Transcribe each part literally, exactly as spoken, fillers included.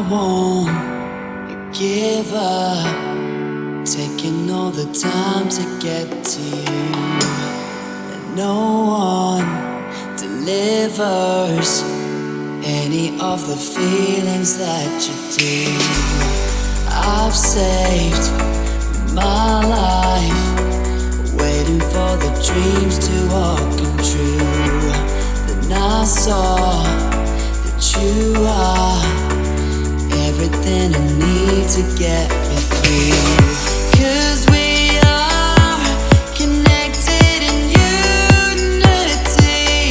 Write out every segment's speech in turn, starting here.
won't give up, taking all the time to get to you, and no one delivers any of the feelings that you do. I've saved my life, waiting for the dreams to all come true. Then I saw that you are everything I need to get me through. 'Cause we are connected in unity.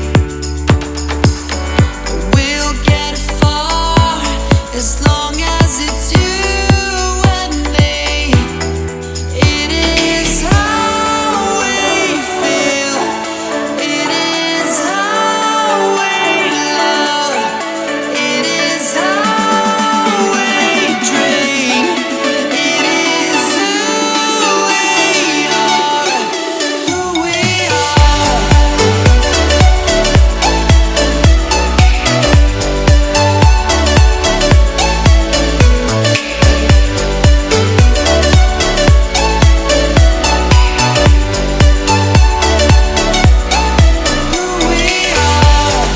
We'll get far as long as it's you and me. It is how we feel. It is how we love. It is how we dream. It is who we are, who we are. Who we are.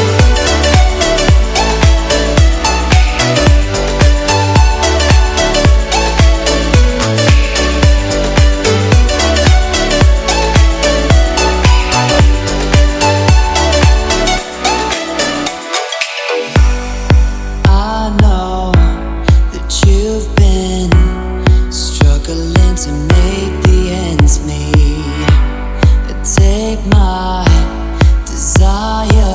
I know that you've been struggling to make the ends meet. Take my desire